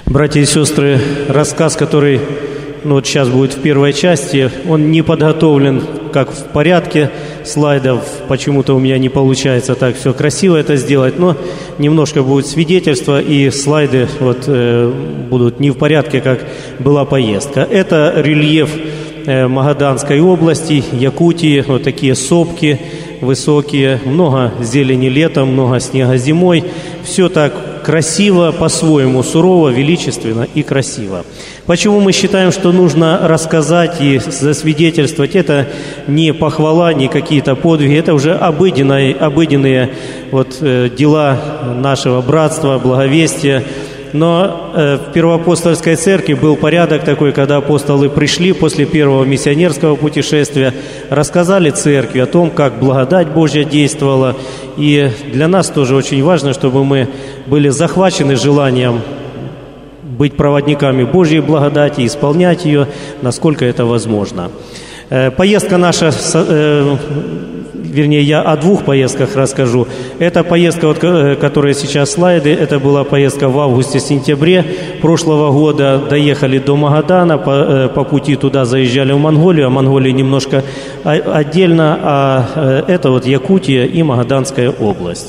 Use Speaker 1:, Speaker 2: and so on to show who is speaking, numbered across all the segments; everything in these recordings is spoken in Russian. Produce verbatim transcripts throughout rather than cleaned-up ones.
Speaker 1: Братья и сестры, рассказ, который ну, вот сейчас будет в первой части, он не подготовлен как в порядке слайдов. Почему-то у меня не получается так все красиво это сделать, но немножко будет свидетельство, и слайды вот, э, будут не в порядке, как была поездка. Это рельеф э, Магаданской области, Якутии, вот такие сопки высокие, много зелени летом, много снега зимой. Все так красиво, по-своему сурово, величественно и красиво. Почему мы считаем, что нужно рассказать и засвидетельствовать? Это не похвала, не какие-то подвиги, это уже обыденные, обыденные вот, э, дела нашего братства, благовестия. Но э, в Первоапостольской церкви был порядок такой, когда апостолы пришли после первого миссионерского путешествия, рассказали церкви о том, как благодать Божья действовала. И для нас тоже очень важно, чтобы мы были захвачены желанием быть проводниками Божьей благодати, исполнять ее, насколько это возможно. Э, поездка наша... Э, Вернее, я о двух поездках расскажу. Эта поездка, вот, которая сейчас слайды, это была поездка в августе-сентябре прошлого года. Доехали до Магадана, по, по пути туда заезжали в Монголию, а Монголия немножко отдельно, а это вот Якутия и Магаданская область.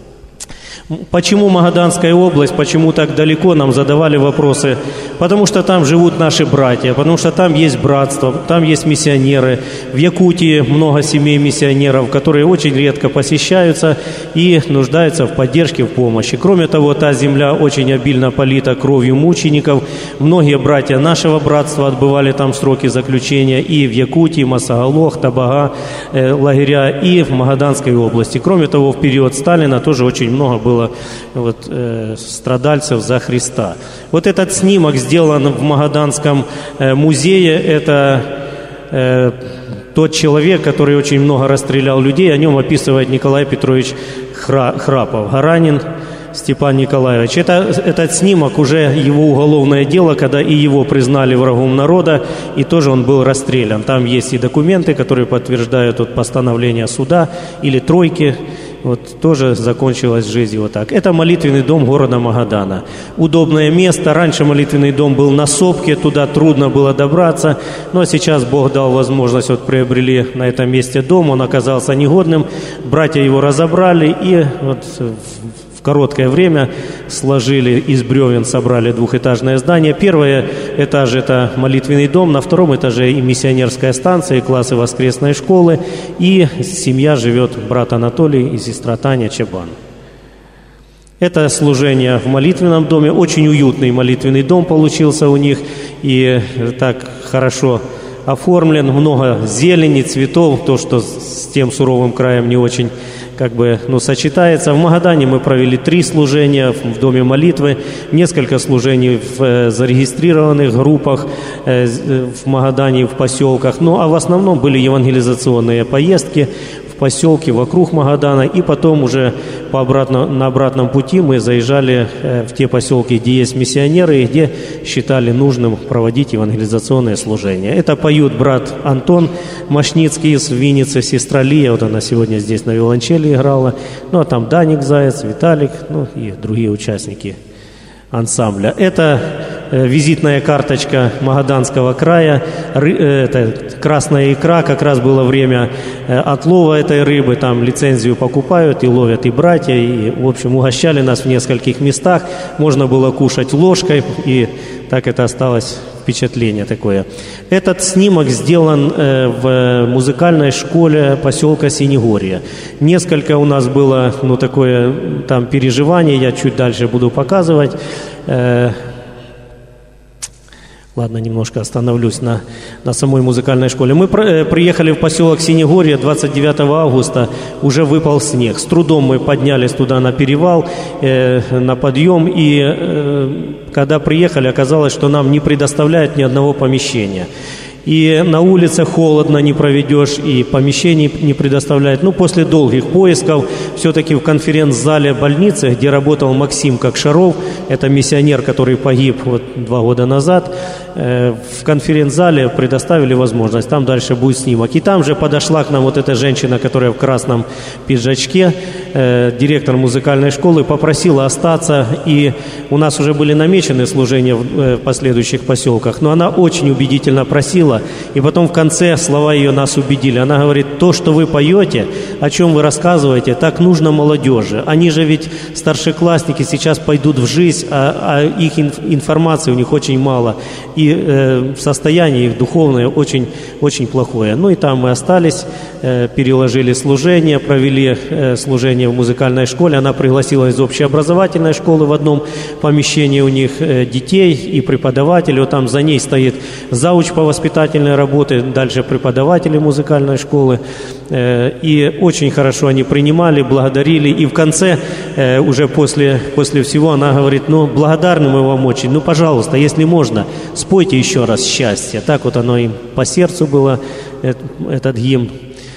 Speaker 1: Почему Магаданская область, почему так далеко, нам задавали вопросы. Потому что там живут наши братья, потому что там есть братство, там есть миссионеры. В Якутии много семей миссионеров, которые очень редко посещаются и нуждаются в поддержке, в помощи. Кроме того, та земля очень обильно полита кровью мучеников. Многие братья нашего братства отбывали там сроки заключения и в Якутии, Масагалох, Табага, э, лагеря, и в Магаданской области. Кроме того, в период Сталина тоже очень много было вот, э, страдальцев за Христа. Вот этот снимок сделан в Магаданском э, музее. Это э, тот человек, который очень много расстрелял людей. О нем описывает Николай Петрович Хра, Храпов. Гаранин Степан Николаевич. Это, этот снимок уже его уголовное дело, когда и его признали врагом народа, и тоже он был расстрелян. Там есть и документы, которые подтверждают вот, постановление суда или тройки. Вот тоже закончилась жизнь вот так. Это молитвенный дом города Магадана. Удобное место. Раньше молитвенный дом был на сопке, туда трудно было добраться. Но сейчас Бог дал возможность, вот приобрели на этом месте дом. Он оказался негодным. Братья его разобрали и вот в короткое время сложили из бревен, собрали двухэтажное здание. Первый этаж – это молитвенный дом, на втором этаже и миссионерская станция, и классы воскресной школы, и семья живет брат Анатолий и сестра Таня Чабан. Это служение в молитвенном доме, очень уютный молитвенный дом получился у них, и так хорошо оформлен, много зелени, цветов, то, что с тем суровым краем не очень как бы, ну, сочетается. В Магадане мы провели три служения в Доме молитвы, несколько служений в э, зарегистрированных группах э, в Магадане, в поселках. Ну, а в основном были евангелизационные поездки в поселке вокруг Магадана, и потом уже по обратно, на обратном пути мы заезжали э, в те поселки, где есть миссионеры, и где считали нужным проводить евангелизационные служения. Это поют брат Антон Мошницкий из Винницы, сестра Лия, вот она сегодня здесь на виолончели играла, ну а там Даник Заяц, Виталик, ну и другие участники ансамбля. Это э, визитная карточка Магаданского края. Ры, э, это красная икра, как раз было время э, отлова этой рыбы. Там лицензию покупают и ловят и братья. И, в общем, угощали нас в нескольких местах. Можно было кушать ложкой, и так это осталось впечатление такое. Этот снимок сделан э, в музыкальной школе поселка Синегорье. Несколько у нас было, ну, такое там переживание, я чуть дальше буду показывать. Э, Ладно, немножко остановлюсь на, на самой музыкальной школе. Мы про, приехали в поселок Синегорье двадцать девятого августа, уже выпал снег. С трудом мы поднялись туда на перевал, э, на подъем, и э, когда приехали, оказалось, что нам не предоставляют ни одного помещения. И на улице холодно, не проведешь, и помещений не предоставляют. Ну, после долгих поисков, все-таки в конференц-зале больницы, где работал Максим Кокшаров, это миссионер, который погиб вот два года назад, в конференц-зале предоставили возможность, там дальше будет снимок. И там же подошла к нам вот эта женщина, которая в красном пиджачке, директор музыкальной школы, попросила остаться, и у нас уже были намечены служения в последующих поселках, но она очень убедительно просила, и потом в конце слова ее нас убедили. Она говорит: то, что вы поете, о чем вы рассказываете, так нужно молодежи. Они же ведь старшеклассники сейчас пойдут в жизнь, а, а их информации у них очень мало, и э, состояние их духовное очень, очень плохое. Ну и там мы остались, э, переложили служение, провели э, служение в музыкальной школе. Она пригласила из общеобразовательной школы в одном помещении у них э, детей и преподавателей. Вот там за ней стоит зауч по воспитательной работе, дальше преподаватели музыкальной школы. Э, и очень хорошо они принимали, благодарили. И в конце, э, уже после, после всего, она говорит: ну, благодарны мы вам очень, ну, пожалуйста, если можно, спойте еще раз «Счастье». Так вот оно им по сердцу было, этот гимн.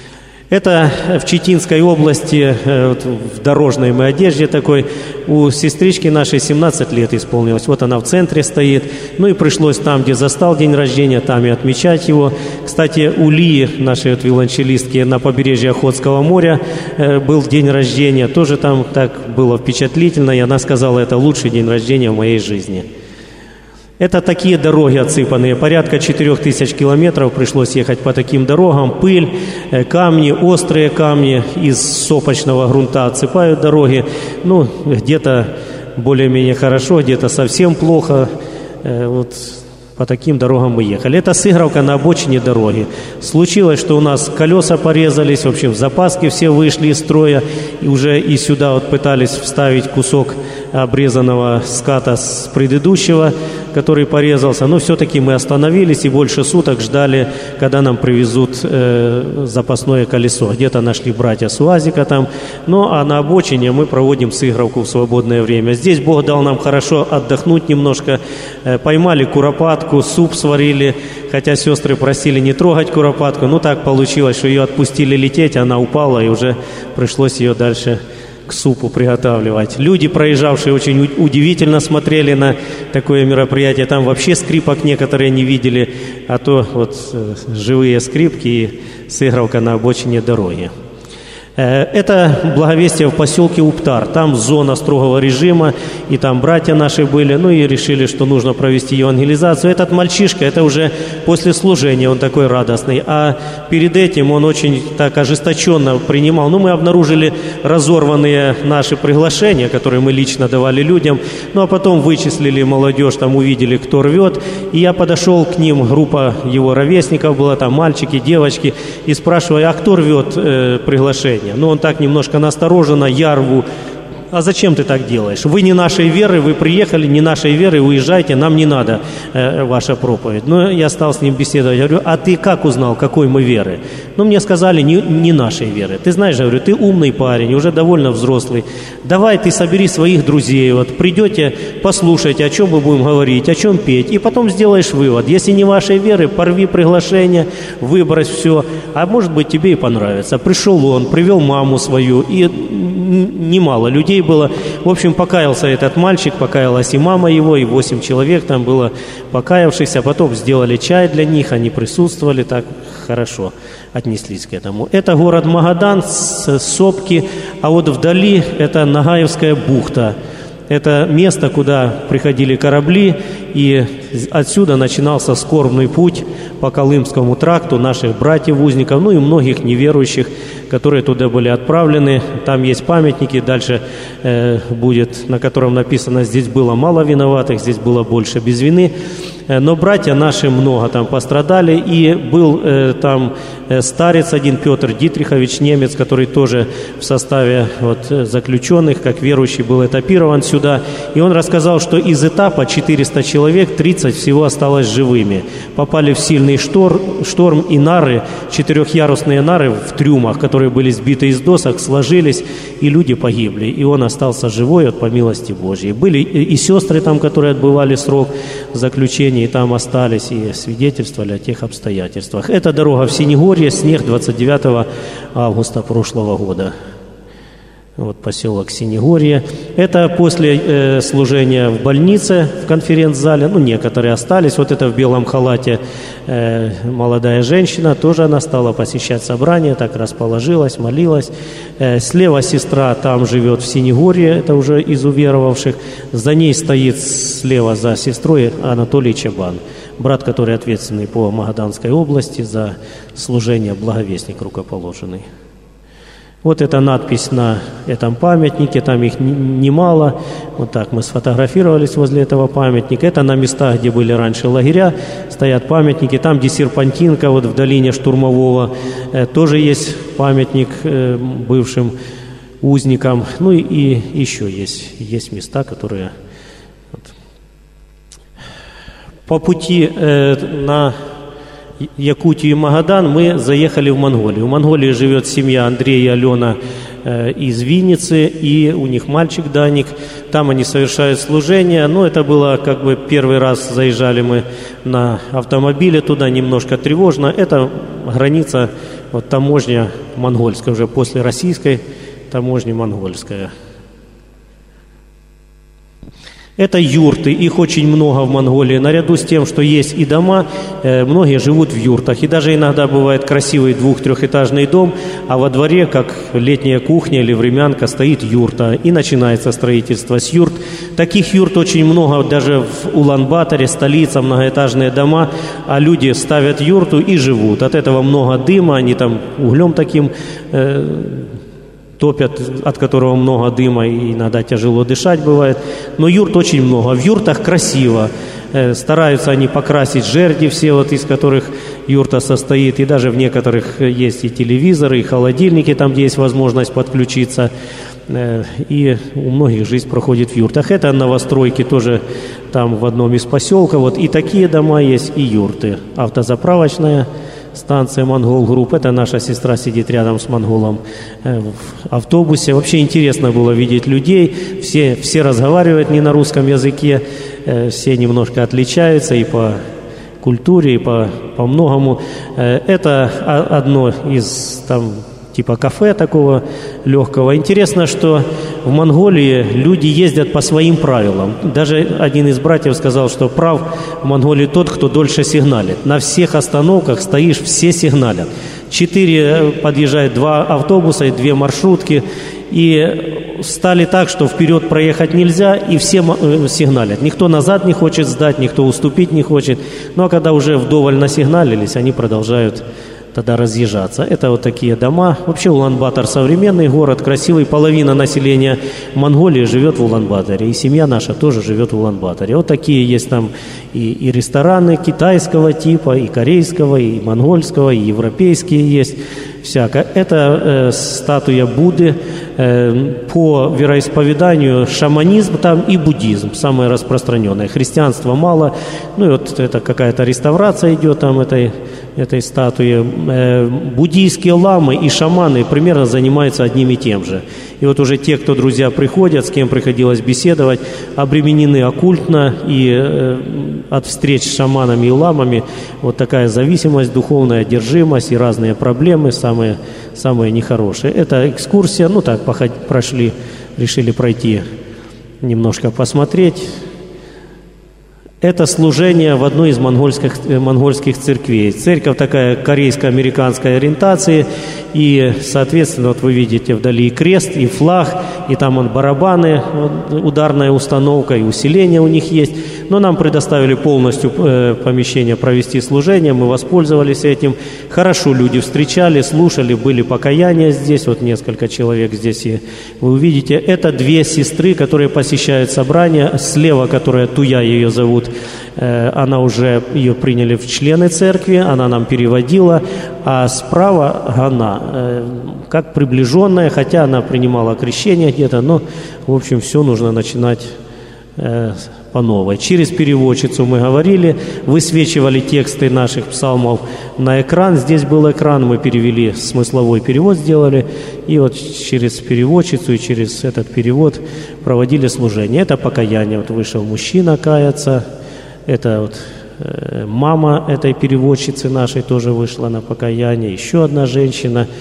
Speaker 1: Это в Читинской области, вот в дорожной мы одежде такой, у сестрички нашей семнадцать лет исполнилось. Вот она в центре стоит. Ну и пришлось там, где застал день рождения, там и отмечать его. Кстати, у Лии, нашей вот виолончелистки, на побережье Охотского моря был день рождения. Тоже там так было впечатлительно, и она сказала: это лучший день рождения в моей жизни. Это такие дороги отсыпанные, порядка четырех тысяч километров пришлось ехать по таким дорогам. Пыль, камни, острые камни из сопочного грунта отсыпают дороги. Ну, где-то более-менее хорошо, где-то совсем плохо. Вот по таким дорогам мы ехали. Это Сыгровка на обочине дороги. Случилось, что у нас колеса порезались, в общем, запаски все вышли из строя, и уже и сюда вот пытались вставить кусок обрезанного ската с предыдущего, который порезался. Но все-таки мы остановились и больше суток ждали, когда нам привезут э, запасное колесо. Где-то нашли братья с УАЗика там. Ну, а на обочине мы проводим Сыгровку в свободное время. Здесь Бог дал нам хорошо отдохнуть немножко. Э, поймали куропатку, суп сварили, хотя сестры просили не трогать куропатку. Ну, так получилось, что ее отпустили лететь, она упала, и уже пришлось ее дальше к супу приготавливать. Люди, проезжавшие, очень удивительно смотрели на такое мероприятие. Там вообще скрипок некоторые не видели, а то вот э, живые скрипки и Сыгровка на обочине дороги. Это благовестие в поселке Уптар. Там зона строгого режима, и там братья наши были, ну и решили, что нужно провести евангелизацию. Этот мальчишка, это уже после служения, он такой радостный, а перед этим он очень так ожесточенно принимал. Ну, мы обнаружили разорванные наши приглашения, которые мы лично давали людям, ну, а потом вычислили молодежь, там увидели, кто рвет, и я подошел к ним, группа его ровесников была, там мальчики, девочки, и спрашиваю: а кто рвет э, приглашение? Но он так немножко настороженно: я рву. А зачем ты так делаешь? Вы не нашей веры, вы приехали не нашей веры, уезжайте, нам не надо э, ваша проповедь. Ну, я стал с ним беседовать, я говорю: а ты как узнал, какой мы веры? Ну, мне сказали: не, не нашей веры. Ты знаешь, я говорю, ты умный парень, уже довольно взрослый. Давай ты собери своих друзей, вот придете, послушайте, о чем мы будем говорить, о чем петь, и потом сделаешь вывод. Если не вашей веры, порви приглашение, выбрось все, а может быть тебе и понравится. Пришел он, привел маму свою, и немало людей было. В общем, покаялся этот мальчик, покаялась и мама его, и восемь человек там было покаявшихся. Потом сделали чай для них, они присутствовали, так хорошо отнеслись к этому. Это город Магадан с сопки, а вот вдали это Нагаевская бухта. Это место, куда приходили корабли, и отсюда начинался скорбный путь по Колымскому тракту наших братьев-узников, ну и многих неверующих, которые туда были отправлены. Там есть памятники, дальше э, будет, на котором написано: здесь было мало виноватых, здесь было больше без вины. Но братья наши много там пострадали, и был э, там э, старец один, Петр Дитрихович, немец, который тоже в составе вот, заключенных, как верующий, был этапирован сюда. И он рассказал, что из этапа четыреста человек, тридцать всего осталось живыми. Попали в сильный штор, шторм, и нары, четырехъярусные нары в трюмах, которые были сбиты из досок, сложились, и люди погибли. И он остался живой от по милости Божьей. Были и, и сестры там, которые отбывали срок заключения, и там остались и свидетельствовали о тех обстоятельствах. Это дорога в Синегорье, снег двадцать девятого августа прошлого года. Вот поселок Синегорье. Это после э, служения в больнице, в конференц-зале. Ну, некоторые остались. Вот это в белом халате э, молодая женщина. Тоже она стала посещать собрания, так расположилась, молилась. Э, слева сестра там живет в Синегорье. Это уже из уверовавших. За ней стоит слева за сестрой Анатолий Чабан. Брат, который ответственный по Магаданской области за служение, благовестник рукоположенный. Вот эта надпись на этом памятнике, там их немало. Вот так мы сфотографировались возле этого памятника. Это на местах, где были раньше лагеря, стоят памятники. Там, где Серпантинка, вот в долине Штурмового, э, тоже есть памятник э, бывшим узникам. Ну и, и еще есть, есть места, которые... Вот. По пути э, на... Якутию и Магадан мы заехали в Монголию. В Монголии живет семья Андрей и Алена э, из Винницы, и у них мальчик Даник. Там они совершают служение. Но это было как бы первый раз заезжали мы на автомобиле туда, немножко тревожно. Это граница, вот таможня монгольская, уже после российской таможни монгольская. Это юрты, их очень много в Монголии. Наряду с тем, что есть и дома, э, многие живут в юртах. И даже иногда бывает красивый двух-трехэтажный дом, а во дворе, как летняя кухня или времянка, стоит юрта. И начинается строительство с юрт. Таких юрт очень много даже в Улан-Баторе, столица, многоэтажные дома. А люди ставят юрту и живут. От этого много дыма, они там углем таким... Э, топят, от которого много дыма, и иногда тяжело дышать бывает. Но юрт очень много. В юртах красиво. Э, стараются они покрасить жерди все, вот, из которых юрта состоит. И даже в некоторых есть и телевизоры, и холодильники, там, где есть возможность подключиться. Э, и у многих жизнь проходит в юртах. Это новостройки тоже там в одном из поселков. Вот и такие дома есть, и юрты. Автозаправочная станция «Монгол Групп». Это наша сестра сидит рядом с монголом в автобусе. Вообще интересно было видеть людей. Все, все разговаривают не на русском языке. Все немножко отличаются и по культуре, и по, по многому. Это одно из там типа кафе такого легкого. Интересно, что в Монголии люди ездят по своим правилам. Даже один из братьев сказал, что прав в Монголии тот, кто дольше сигналит. На всех остановках стоишь, все сигналят. Четыре подъезжают, два автобуса и две маршрутки. И стали так, что вперед проехать нельзя, и все сигналят. Никто назад не хочет сдать, никто уступить не хочет. Ну а когда уже вдоволь насигналились, они продолжают тогда разъезжаться. Это вот такие дома. Вообще Улан-Батор современный город, красивый. Половина населения Монголии живет в Улан-Баторе. И семья наша тоже живет в Улан-Баторе. Вот такие есть там и, и рестораны китайского типа, и корейского, и монгольского, и европейские есть. Всяко. Это э, статуя Будды. Э, по вероисповеданию шаманизм там и буддизм самое распространенное. Христианства мало. Ну и вот это какая-то реставрация идет там этой, этой статуи. Э, буддийские ламы и шаманы примерно занимаются одним и тем же. И вот уже те, кто, друзья, приходят, с кем приходилось беседовать, обременены оккультно и э, от встреч с шаманами и ламами вот такая зависимость, духовная одержимость и разные проблемы, самые, самые нехорошие. Это экскурсия, ну так, походи, прошли, решили пройти, немножко посмотреть. Это служение в одной из монгольских, монгольских церквей. Церковь такая корейско-американской ориентации. И, соответственно, вот вы видите вдали и крест, и флаг, и там он барабаны, ударная установка, и усиление у них есть. Но нам предоставили полностью э, помещение провести служение, мы воспользовались этим. Хорошо люди встречали, слушали, были покаяния здесь, вот несколько человек здесь, и вы увидите. Это две сестры, которые посещают собрания. Слева, которая Туя ее зовут, э, она уже, ее приняли в члены церкви, она нам переводила. А справа Гана, э, как приближенная, хотя она принимала крещение где-то, но, в общем, все нужно начинать э, по новой. Через переводчицу мы говорили, высвечивали тексты наших псалмов на экран. Здесь был экран, мы перевели, смысловой перевод сделали, и вот через переводчицу и через этот перевод проводили служение. Это покаяние. Вот вышел мужчина каяться, это вот мама этой переводчицы нашей тоже вышла на покаяние, еще одна женщина.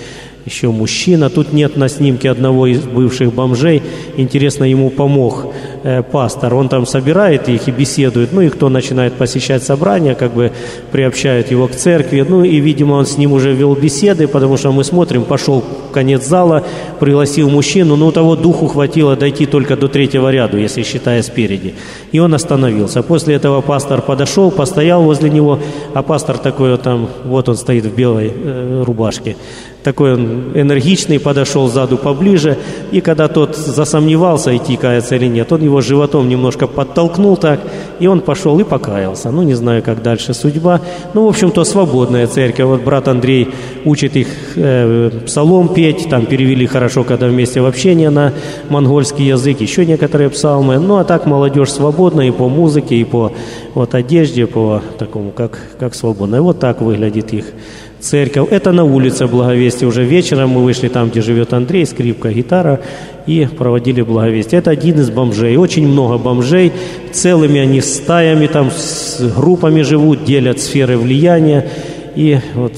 Speaker 1: еще мужчина. Тут нет на снимке одного из бывших бомжей. Интересно, ему помог э, пастор. Он там собирает их и беседует. Ну и кто начинает посещать собрания, как бы приобщают его к церкви. Ну и, видимо, он с ним уже вел беседы, потому что мы смотрим, пошел в конец зала, пригласил мужчину. Но у того духу хватило дойти только до третьего ряда, если считая спереди. И он остановился. После этого пастор подошел, постоял возле него, а пастор такой вот там, вот он стоит в белой э, рубашке. Такой он энергичный, подошел сзаду поближе, и когда тот засомневался, идти каяться или нет, он его животом немножко подтолкнул так, и он пошел и покаялся. Ну, не знаю, как дальше судьба. Ну, в общем-то, свободная церковь. Вот брат Андрей учит их э, псалом петь, там перевели хорошо, когда вместе в общение на монгольский язык, еще некоторые псалмы. Ну, а так молодежь свободна и по музыке, и по вот, одежде, по такому, как, как свободно. И вот так выглядит их церковь. Это на улице Благовестия. Уже вечером мы вышли там, где живет Андрей, скрипка, гитара, и проводили Благовестие. Это один из бомжей. Очень много бомжей. Целыми они стаями, там с группами живут, делят сферы влияния. И вот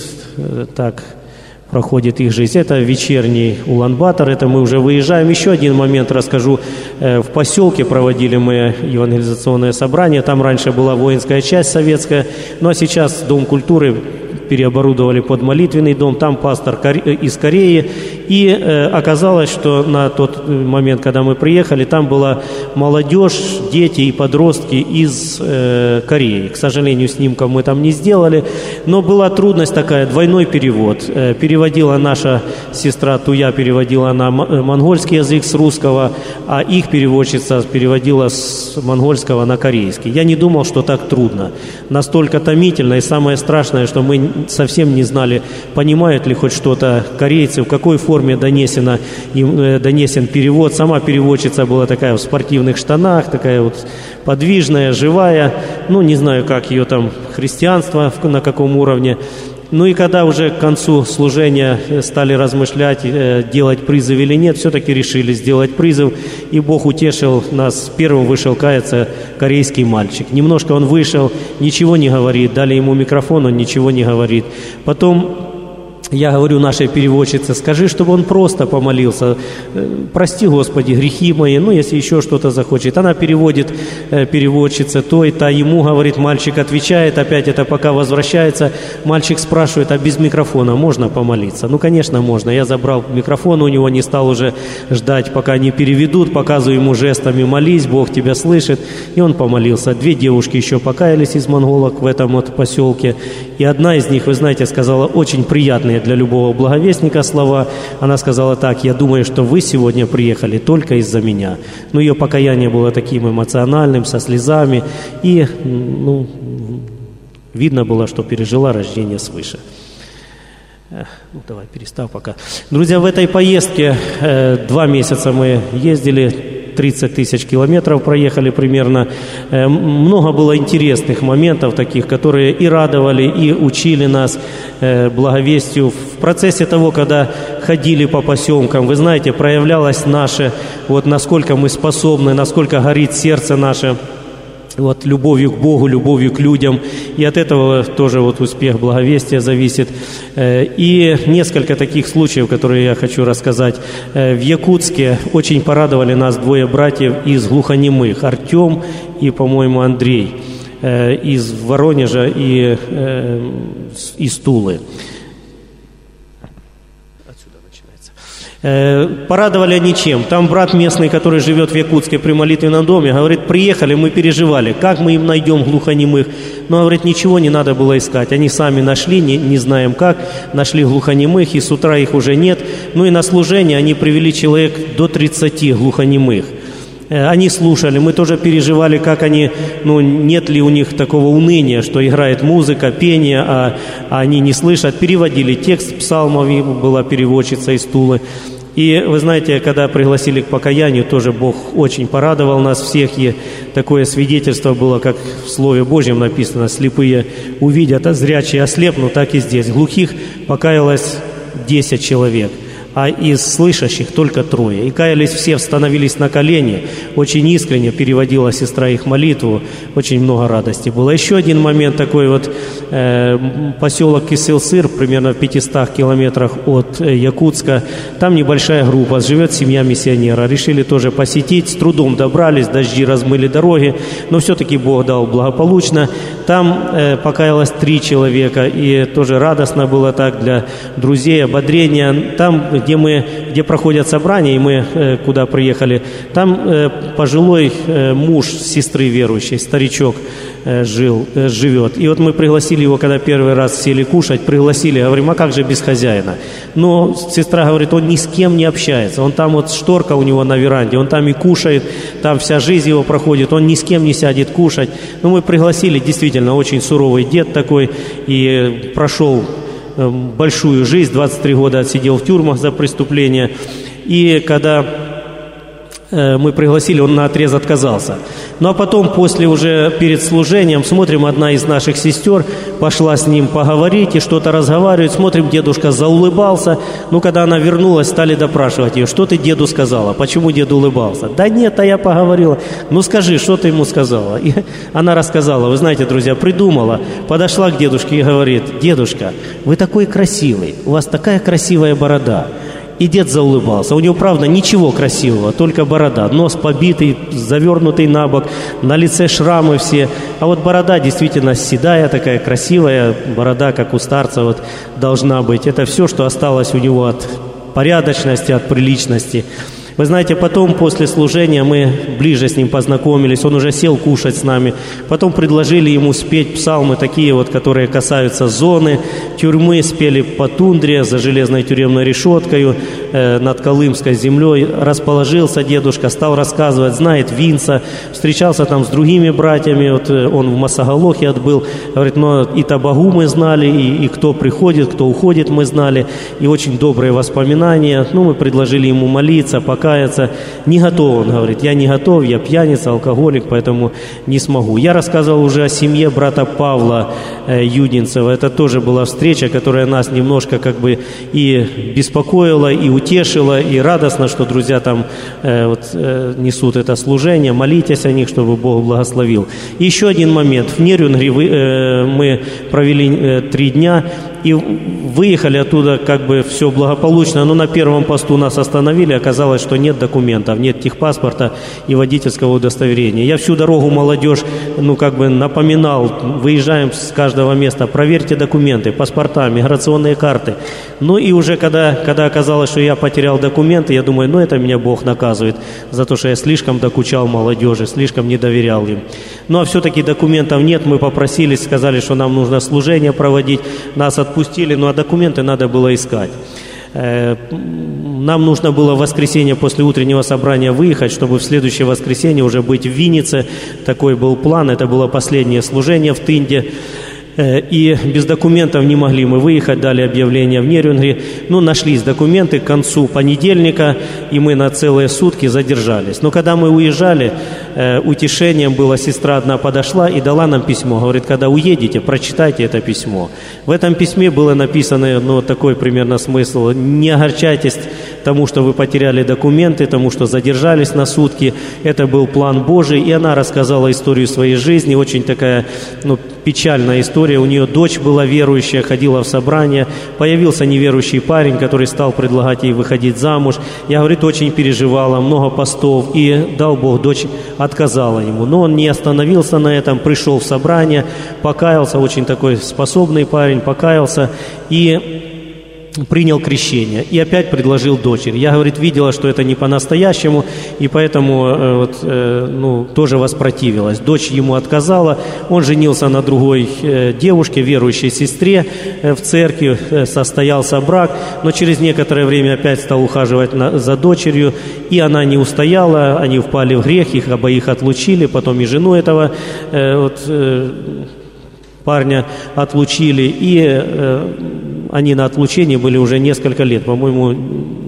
Speaker 1: так проходит их жизнь. Это вечерний Улан-Батор. Это мы уже выезжаем. Еще один момент расскажу. В поселке проводили мы евангелизационное собрание. Там раньше была воинская часть советская. Ну а сейчас Дом культуры переоборудовали под молитвенный дом, там пастор из Кореи, и э, оказалось, что на тот момент, когда мы приехали, там была молодежь, дети и подростки из э, Кореи. К сожалению, снимков мы там не сделали, но была трудность такая, двойной перевод. Э, переводила наша сестра Туя, переводила на монгольский язык с русского, а их переводчица переводила с монгольского на корейский. Я не думал, что так трудно. Настолько томительно, и самое страшное, что мы совсем не знали, понимают ли хоть что-то корейцы, в какой форме донесено, им, донесен перевод. Сама переводчица была такая в спортивных штанах, такая вот подвижная, живая. Ну, не знаю, как ее там христианство, на каком уровне. Ну и когда уже к концу служения стали размышлять, делать призыв или нет, все-таки решили сделать призыв, и Бог утешил нас. Первым вышел каяться корейский мальчик. Немножко он вышел, ничего не говорит, дали ему микрофон, он ничего не говорит. Потом я говорю нашей переводчице, скажи, чтобы он просто помолился. Прости, Господи, грехи мои, ну, если еще что-то захочет. Она переводит, переводчица то и та ему говорит, мальчик отвечает, опять это пока возвращается. Мальчик спрашивает, а без микрофона можно помолиться? Ну, конечно, можно. Я забрал микрофон у него, не стал уже ждать, пока они переведут, показываю ему жестами, молись, Бог тебя слышит. И он помолился. Две девушки еще покаялись из монголок в этом вот поселке. И одна из них, вы знаете, сказала очень приятные для любого благовестника слова. Она сказала так: я думаю, что вы сегодня приехали только из-за меня. Но ее покаяние было таким эмоциональным, со слезами. И ну, видно было, что пережила рождение свыше. Ну, давай, перестав пока. Друзья, в этой поездке э, два месяца мы ездили, тридцать тысяч километров проехали примерно. Э, много было интересных моментов таких, которые и радовали, и учили нас э, благовестию. В процессе того, когда ходили по поселкам, вы знаете, проявлялось наше, вот насколько мы способны, насколько горит сердце наше, вот, любовью к Богу, любовью к людям. И от этого тоже вот успех благовестия зависит. И несколько таких случаев, которые я хочу рассказать. В Якутске очень порадовали нас двое братьев из глухонемых. Артем и, по-моему, Андрей. Из Воронежа и из Тулы. Порадовали они чем? Там брат местный, который живет в Якутске при молитвенном доме, говорит, приехали, мы переживали, как мы им найдем глухонемых. Но, говорит, ничего не надо было искать. Они сами нашли, не, не знаем как, нашли глухонемых, и с утра их уже нет. Ну и на служение они привели человек до тридцати глухонемых. Они слушали, мы тоже переживали, как они, ну, нет ли у них такого уныния, что играет музыка, пение, а, а они не слышат. Переводили текст псалмов, была переводчица из Тулы. И вы знаете, когда пригласили к покаянию, тоже Бог очень порадовал нас всех. И такое свидетельство было, как в Слове Божьем написано: слепые увидят, а зрячие ослепнут. Так и здесь. Глухих покаялось десять человек. а из слышащих только трое. И каялись все, становились на колени, очень искренне переводила сестра их молитву, очень много радости было. Еще один момент такой вот, э, поселок Кисыл-Сыр, примерно в пятистах километрах от э, Якутска, там небольшая группа, живет семья миссионера, решили тоже посетить, с трудом добрались, дожди размыли дороги, но все-таки Бог дал благополучно. Там э, покаялось три человека, и тоже радостно было так для друзей, ободрения. Там, где мы, где проходят собрания, и мы э, куда приехали, там э, пожилой э, муж сестры верующей, старичок, э, жил, э, живет. И вот мы пригласили его, когда первый раз сели кушать, пригласили, говорим, а как же без хозяина? Но сестра говорит, он ни с кем не общается, он там вот шторка у него на веранде, он там и кушает, там вся жизнь его проходит, он ни с кем не сядет кушать. Но мы пригласили, действительно, очень суровый дед такой, и прошел большую жизнь, двадцать три года отсидел в тюрьмах за преступления. И когда э, мы пригласили, он наотрез отказался. Ну а потом, после уже перед служением, смотрим, одна из наших сестер пошла с ним поговорить и что-то разговаривать. Смотрим, дедушка заулыбался. Ну, когда она вернулась, стали допрашивать ее, что ты деду сказала, почему дед улыбался? Да нет, а я поговорила. Ну скажи, что ты ему сказала? И она рассказала, вы знаете, друзья, придумала, подошла к дедушке и говорит, дедушка, вы такой красивый, у вас такая красивая борода. И дед заулыбался. У него, правда, ничего красивого, только борода. Нос побитый, завернутый на бок, на лице шрамы все. А вот борода действительно седая, такая красивая. Борода, как у старца, вот, должна быть. Это все, что осталось у него от порядочности, от приличности. Вы знаете, потом, после служения, мы ближе с ним познакомились, он уже сел кушать с нами. Потом предложили ему спеть псалмы такие вот, которые касаются зоны, тюрьмы, спели по тундре, за железной тюремной решеткой, э, над Колымской землей. Расположился дедушка, стал рассказывать, знает Винца, встречался там с другими братьями, вот, он в Масагалохе отбыл. Говорит, но и Табагу мы знали, и, и кто приходит, кто уходит, мы знали. И очень добрые воспоминания. Ну, мы предложили ему молиться, пока не готов, он говорит, я не готов, я пьяница, алкоголик, поэтому не смогу. Я рассказывал уже о семье брата Павла э, Юдинцева. Это тоже была встреча, которая нас немножко как бы и беспокоила, и утешила, и радостно, что друзья там э, вот, э, несут это служение. Молитесь о них, чтобы Бог благословил. И еще один момент. В Нерюнгри э, мы провели э, три дня и выехали оттуда, как бы все благополучно, но на первом посту нас остановили, оказалось, что нет документов, нет техпаспорта и водительского удостоверения. Я всю дорогу молодежь, ну, как бы напоминал, выезжаем с каждого места, проверьте документы, паспорта, миграционные карты. Ну, и уже когда, когда оказалось, что я потерял документы, я думаю, ну, это меня Бог наказывает за то, что я слишком докучал молодежи, слишком не доверял им. Ну, а все-таки документов нет, мы попросились, сказали, что нам нужно служение проводить, нас отпустили, ну, а документы надо было искать. Нам нужно было в воскресенье после утреннего собрания выехать, чтобы в следующее воскресенье уже быть в Виннице. Такой был план, это было последнее служение в Тынде. И без документов не могли мы выехать, дали объявление в Нерюнгри. Ну, нашлись документы к концу понедельника, и мы на целые сутки задержались. Но когда мы уезжали, э, утешением было, сестра одна подошла и дала нам письмо. Говорит, когда уедете, прочитайте это письмо. В этом письме было написано, ну, такой примерно смысл. Не огорчайтесь тому, что вы потеряли документы, тому, что задержались на сутки. Это был план Божий, и она рассказала историю своей жизни, очень такая, ну, печальная история. У нее дочь была верующая, ходила в собрание. Появился неверующий парень, который стал предлагать ей выходить замуж. Я, говорит, очень переживала, много постов. И дал Бог, дочь отказала ему. Но он не остановился на этом, пришел в собрание, покаялся, очень такой способный парень, покаялся и принял крещение. И опять предложил дочери. Я, говорит, видела, что это не по-настоящему, и поэтому э, вот, э, ну, тоже воспротивилась. Дочь ему отказала, он женился на другой э, девушке, верующей сестре э, в церкви, э, состоялся брак, но через некоторое время опять стал ухаживать на, за дочерью, и она не устояла, они впали в грех, их обоих отлучили, потом и жену этого э, вот, э, парня отлучили, и э, они на отлучении были уже несколько лет, по-моему,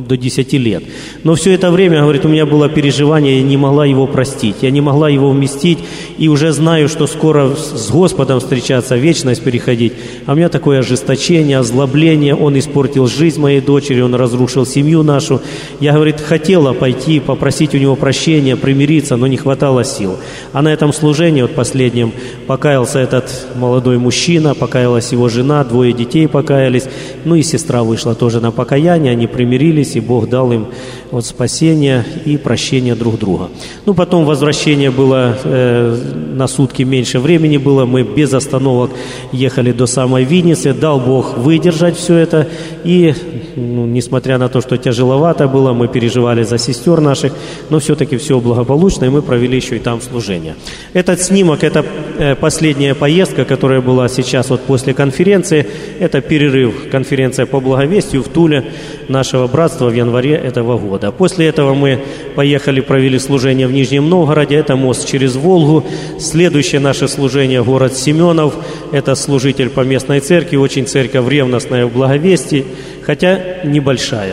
Speaker 1: до десяти лет. Но все это время, говорит, у меня было переживание, я не могла его простить, я не могла его вместить, и уже знаю, что скоро с Господом встречаться, вечность переходить. А у меня такое ожесточение, озлобление, он испортил жизнь моей дочери, он разрушил семью нашу. Я, говорит, хотела пойти, попросить у него прощения, примириться, но не хватало сил. А на этом служении, вот последнем, покаялся этот молодой мужчина, покаялась его жена, двое детей покаялись, ну и сестра вышла тоже на покаяние, они примирились, и Бог дал им вот спасение и прощение друг друга. Ну, потом возвращение было, э, на сутки меньше времени было, мы без остановок ехали до самой Винницы, дал Бог выдержать все это, и, ну, несмотря на то, что тяжеловато было, мы переживали за сестер наших, но все-таки все благополучно, и мы провели еще и там служение. Этот снимок, это э, последняя поездка, которая была сейчас вот после конференции, это перерыв, конференция по благовестию в Туле нашего братства в январе этого года. После этого мы поехали, провели служение в Нижнем Новгороде, это мост через Волгу. Следующее наше служение — город Семенов, это служитель по местной церкви, очень церковь ревностная в благовестии, хотя небольшая.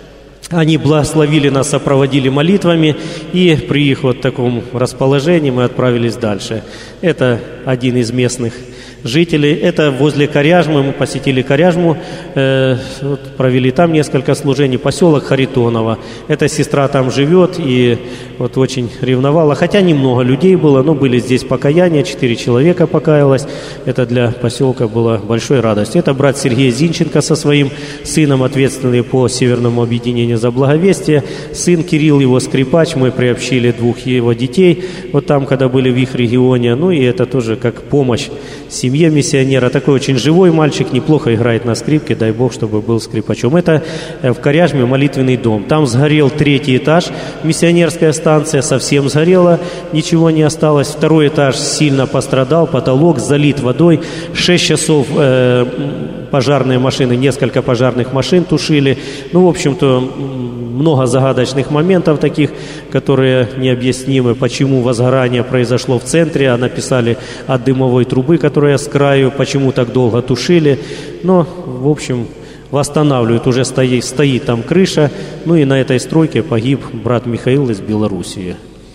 Speaker 1: Они благословили нас, сопроводили молитвами, и при их вот таком расположении мы отправились дальше. Это один из местных жителей. Это возле Коряжмы, мы посетили Коряжму, э, вот, провели там несколько служений, поселок Харитоново. Эта сестра там живет и вот очень ревновала, хотя немного людей было, но были здесь покаяния, четыре человека покаялось. Это для поселка было большой радостью. Это брат Сергей Зинченко со своим сыном, ответственный по Северному объединению за благовестие. Сын Кирилл, его скрипач, мы приобщили двух его детей, вот там, когда были в их регионе. Ну и это тоже как помощь семье миссионера. Такой очень живой мальчик, неплохо играет на скрипке, дай Бог, чтобы был скрипачом. Это в Коряжме молитвенный дом. Там сгорел третий этаж, миссионерская станция совсем сгорела, ничего не осталось. Второй этаж сильно пострадал, потолок залит водой. Шесть часов э, пожарные машины, несколько пожарных машин тушили. Ну, в общем-то, много загадочных моментов таких, которые необъяснимы, почему возгорание произошло в центре, а написали от дымовой трубы, которая с краю, почему так долго тушили. Но, в общем, восстанавливают, уже стоит, стоит там крыша. Ну и на этой стройке погиб брат Михаил из Белоруссии.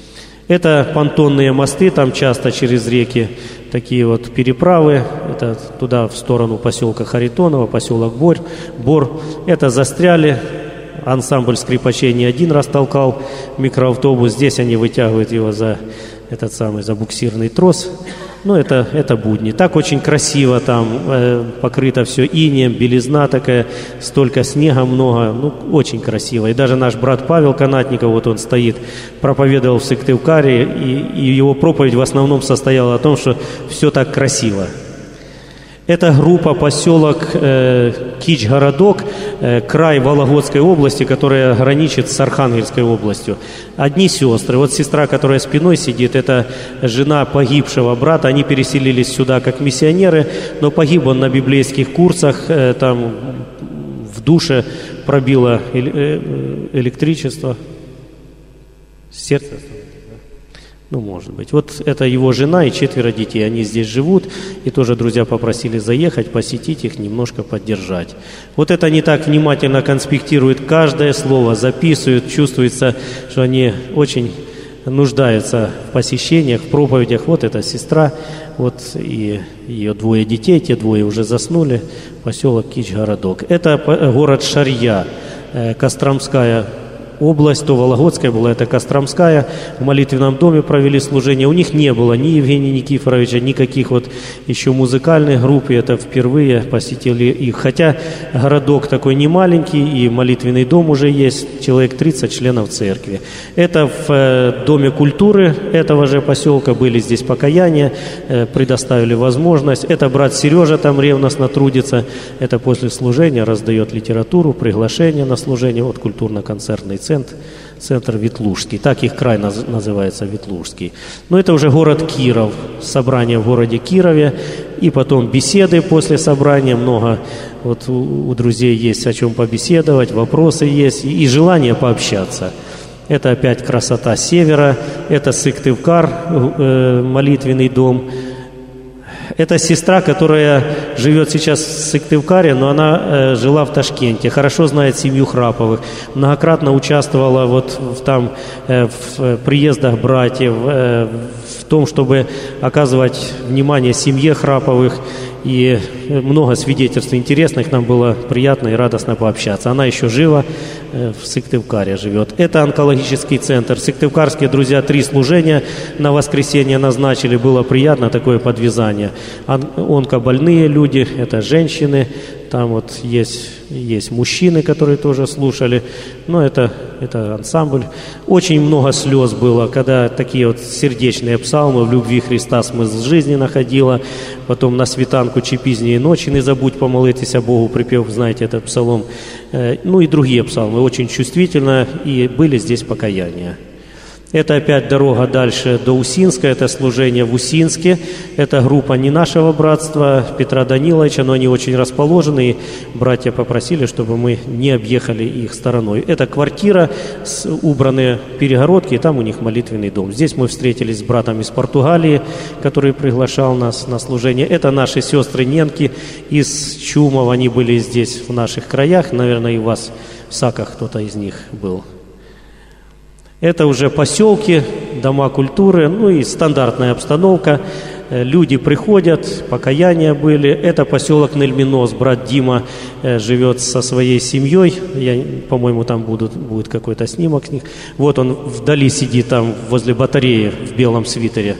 Speaker 1: Это понтонные мосты, там часто через реки такие вот переправы. Это туда, в сторону поселка Харитоново, поселок Бор. Бор. Это застряли. Ансамбль скрипачей не один раз толкал микроавтобус. Здесь они вытягивают его за этот самый, за буксирный трос. Ну, это, это будни. Так очень красиво там, э, покрыто все инеем, белизна такая, столько снега много. Ну, очень красиво. И даже наш брат Павел Канатников, вот он стоит, проповедовал в Сыктывкаре, и, и его проповедь в основном состояла о том, что все так красиво. Это группа, поселок э, Кич-городок, э, край Вологодской области, которая граничит с Архангельской областью. Одни сестры. Вот сестра, которая спиной сидит, это жена погибшего брата. Они переселились сюда как миссионеры, но погиб он на библейских курсах. Э, там в душе пробило электричество. Сердце. Ну, может быть. Вот это его жена и четверо детей. Они здесь живут. И тоже друзья попросили заехать, посетить их, немножко поддержать. Вот это они так внимательно конспектируют каждое слово, записывают. Чувствуется, что они очень нуждаются в посещениях, в проповедях. Вот эта сестра, вот и ее двое детей. Те двое уже заснули. Поселок Кич-городок. Это город Шарья, Костромская область, то Вологодская была, это Костромская. В молитвенном доме провели служение. У них не было ни Евгения Никифоровича, никаких вот еще музыкальных групп. И это впервые посетили их. Хотя городок такой не маленький, и молитвенный дом уже есть. Человек тридцать членов церкви. Это в э, Доме культуры этого же поселка были здесь покаяния, э, предоставили возможность. Это брат Сережа там ревностно трудится. Это после служения раздает литературу, приглашение на служение. Вот культурно-концертный центр, центр Ветлужский. Так их край наз, называется, Ветлужский. Но это уже город Киров. Собрание в городе Кирове. И потом беседы после собрания. Много вот у, у друзей есть о чем побеседовать, вопросы есть и, и желание пообщаться. Это опять красота севера. Это Сыктывкар, э, молитвенный дом. Это сестра, которая живет сейчас в Сыктывкаре, но она э, жила в Ташкенте, хорошо знает семью Храповых, многократно участвовала вот в, там, э, в приездах братьев, э, в том, чтобы оказывать внимание семье Храповых, и много свидетельств интересных, нам было приятно и радостно пообщаться. Она еще жива, э, в Сыктывкаре живет. Это онкологический центр. Сыктывкарские друзья три служения на воскресенье назначили, было приятно такое подвязание. Онкобольные люди, это женщины, там вот есть, есть мужчины, которые тоже слушали, но это, это ансамбль. Очень много слез было, когда такие вот сердечные псалмы «В любви Христа смысл жизни находила», потом «На світанку чи пізньої ночи не забудь помолитися Богу», припев, знаете, этот псалом, ну и другие псалмы, очень чувствительно, и были здесь покаяния. Это опять дорога дальше до Усинска, это служение в Усинске. Это группа не нашего братства, Петра Даниловича, но они очень расположены, и братья попросили, чтобы мы не объехали их стороной. Это квартира, с убранные перегородки, и там у них молитвенный дом. Здесь мы встретились с братом из Португалии, который приглашал нас на служение. Это наши сестры Ненки из Чумова, они были здесь в наших краях, наверное, и у вас в Саках кто-то из них был. Это уже поселки, дома культуры, ну и стандартная обстановка. Люди приходят, покаяния были. Это поселок Нельминос. Брат Дима живет со своей семьей. Я, по-моему, там будут, будет какой-то снимок с них. Вот он вдали сидит там возле батареи в белом свитере.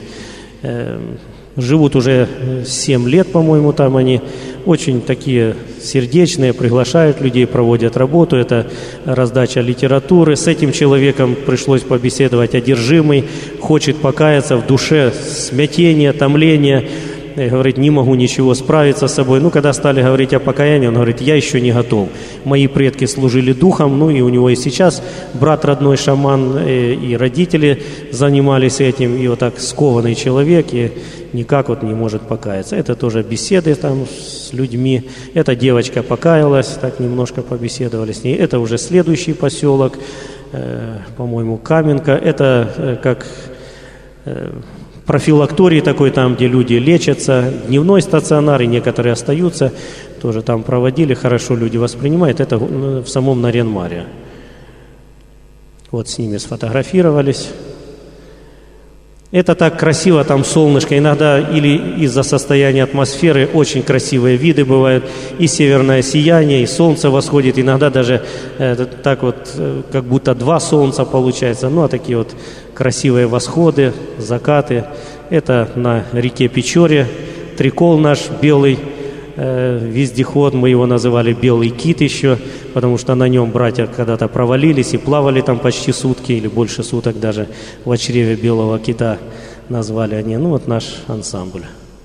Speaker 1: Живут уже семь лет, по-моему, там они. Очень такие сердечные, приглашают людей, проводят работу. Это раздача литературы. С этим человеком пришлось побеседовать. Одержимый, хочет покаяться, в душе смятение, томление. И говорит, не могу ничего справиться с собой. Ну, когда стали говорить о покаянии, он говорит, я еще не готов. Мои предки служили духом, ну и у него и сейчас брат родной шаман, и, и родители занимались этим. И вот так скованный человек, и никак вот не может покаяться. Это тоже беседы там с людьми. Эта девочка покаялась, так немножко побеседовали с ней. Это уже следующий поселок, э, по-моему, Каменка. Это э, как... Э, профилакторий такой, там, где люди лечатся, дневной стационар, и некоторые остаются, тоже там проводили, хорошо люди воспринимают, это в самом Нарьян-Маре. Вот с ними сфотографировались. Это так красиво, там солнышко, иногда или из-за состояния атмосферы очень красивые виды бывают, и северное сияние, и солнце восходит, иногда даже э, так вот, э, как будто два солнца получается, ну а такие вот красивые восходы, закаты. Это на реке Печоре, трикол наш белый, э, вездеход, мы его называли «Белый кит» еще, потому что на нем братья когда-то провалились и плавали там почти сутки, или больше суток даже в чреве белого кита назвали они. Ну вот наш ансамбль.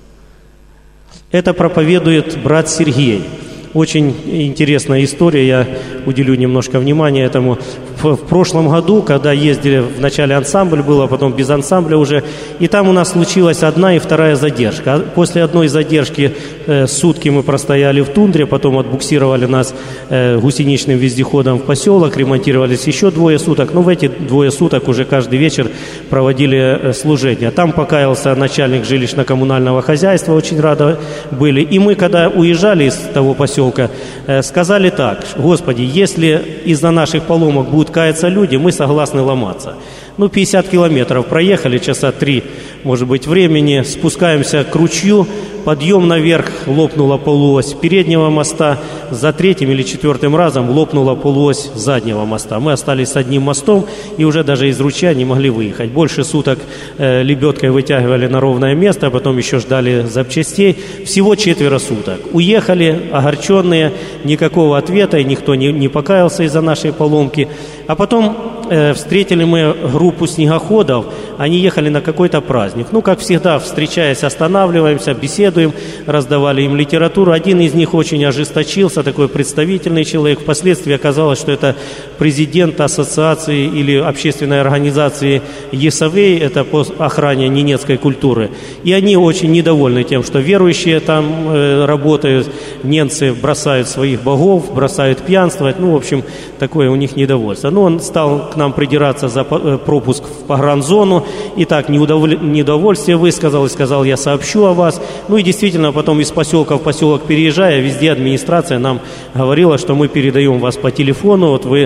Speaker 1: Это проповедует брат Сергей. Очень интересная история, я уделю немножко внимания этому. В, в прошлом году, когда ездили, в начале ансамбль был, а потом без ансамбля уже, и там у нас случилась одна и вторая задержка. После одной задержки э, сутки мы простояли в тундре, потом отбуксировали нас э, гусеничным вездеходом в поселок, ремонтировались еще двое суток, но в эти двое суток уже каждый вечер проводили э, служение. Там покаялся начальник жилищно-коммунального хозяйства, очень рады были. И мы, когда уезжали из того поселка, сказали так: Господи, если из-за наших поломок будут каяться люди, мы согласны ломаться. Ну, пятьдесят километров проехали, часа три, может быть, времени, спускаемся к ручью, подъем наверх, лопнула полуось переднего моста, за третьим или четвертым разом лопнула полуось заднего моста. Мы остались с одним мостом и уже даже из ручья не могли выехать. Больше суток э, лебедкой вытягивали на ровное место, а потом еще ждали запчастей. Всего четверо суток. Уехали, огорченные, никакого ответа, и никто не, не покаялся из-за нашей поломки. А потом э, встретили мы группу снегоходов, они ехали на какой-то праздник. Ну, как всегда, встречаясь, останавливаемся, беседуем, раздавали им литературу. Один из них очень ожесточился, такой представительный человек. Впоследствии оказалось, что это президент ассоциации или общественной организации ЕСАВЕЙ, это по охране ненецкой культуры. И они очень недовольны тем, что верующие там э, работают, немцы бросают своих богов, бросают пьянствовать. Ну, в общем, такое у них недовольство. Ну, он стал к нам придираться за пропуск в погранзону, и так недовольствие высказал, и сказал, я сообщу о вас. Ну и действительно, потом из поселка в поселок переезжая, везде администрация нам говорила, что мы передаем вас по телефону, вот вы,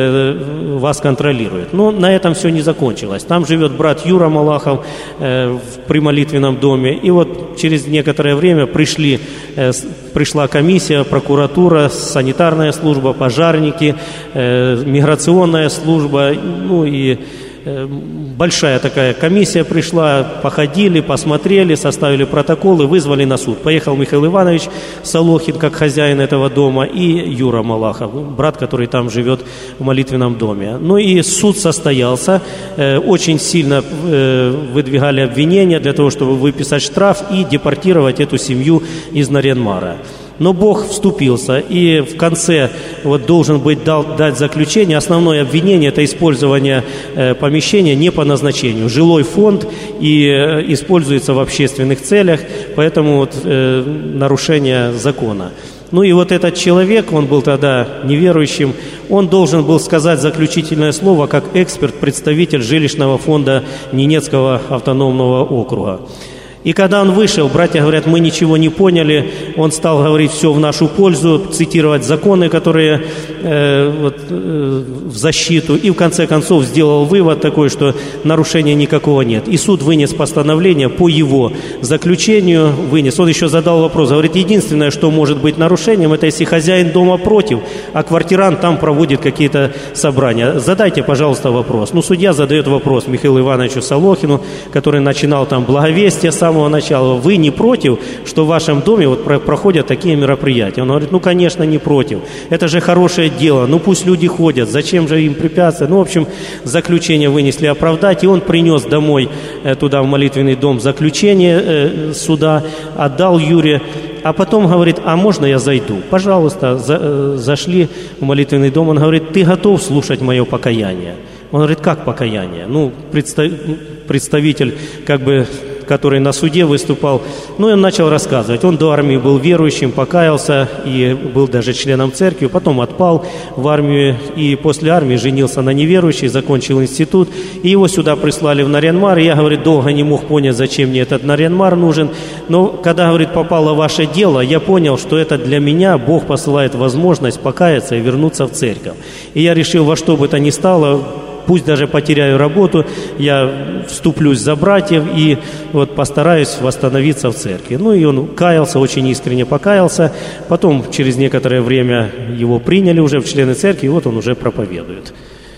Speaker 1: э, вас контролируют. Но на этом все не закончилось. Там живет брат Юра Малахов э, при молитвенном доме, и вот через некоторое время пришли, э, пришла комиссия, прокуратура, санитарная служба, пожарники, э, миграционная служба, ну и э, большая такая комиссия пришла, походили, посмотрели, составили протоколы, вызвали на суд. Поехал Михаил Иванович Солохин, как хозяин этого дома, и Юра Малахов, брат, который там живет в молитвенном доме. Ну и суд состоялся, э, очень сильно э, выдвигали обвинения для того, чтобы выписать штраф и депортировать эту семью из Нарьян-Мара. Но Бог вступился, и в конце вот должен быть дал, дать заключение. Основное обвинение – это использование э, помещения не по назначению. Жилой фонд и э, используется в общественных целях, поэтому вот, э, нарушение закона. Ну и вот этот человек, он был тогда неверующим, он должен был сказать заключительное слово как эксперт, представитель жилищного фонда Ненецкого автономного округа. И когда он вышел, братья говорят, мы ничего не поняли, он стал говорить все в нашу пользу, цитировать законы, которые э, вот, э, в защиту, и в конце концов сделал вывод такой, что нарушения никакого нет. И суд вынес постановление по его заключению, вынес. Он еще задал вопрос, говорит, единственное, что может быть нарушением, это если хозяин дома против, а квартирант там проводит какие-то собрания. Задайте, пожалуйста, вопрос. Ну, судья задает вопрос Михаилу Ивановичу Солохину, который начинал там благовестие сам, с самого начала, вы не против, что в вашем доме вот проходят такие мероприятия? Он говорит, ну, конечно, не против. Это же хорошее дело, ну, пусть люди ходят, зачем же им препятствовать? Ну, в общем, заключение вынесли оправдать, и он принес домой э, туда, в молитвенный дом, заключение э, суда, отдал Юре, а потом говорит, а можно я зайду? Пожалуйста, за, э, зашли в молитвенный дом, он говорит, ты готов слушать мое покаяние? Он говорит, как покаяние? Ну, представ... представитель, как бы, который на суде выступал, ну, и он начал рассказывать. Он до армии был верующим, покаялся и был даже членом церкви, потом отпал в армию, и после армии женился на неверующей, закончил институт, и его сюда прислали в Нарьян-Мар. Я, говорит, долго не мог понять, зачем мне этот Нарьян-Мар нужен, но когда, говорит, попало ваше дело, я понял, что это для меня Бог посылает возможность покаяться и вернуться в церковь. И я решил, во что бы то ни стало, пусть даже потеряю работу, я вступлюсь за братьев и вот постараюсь восстановиться в церкви. Ну и он каялся, очень искренне покаялся. Потом через некоторое время его приняли уже в члены церкви, и вот он уже проповедует.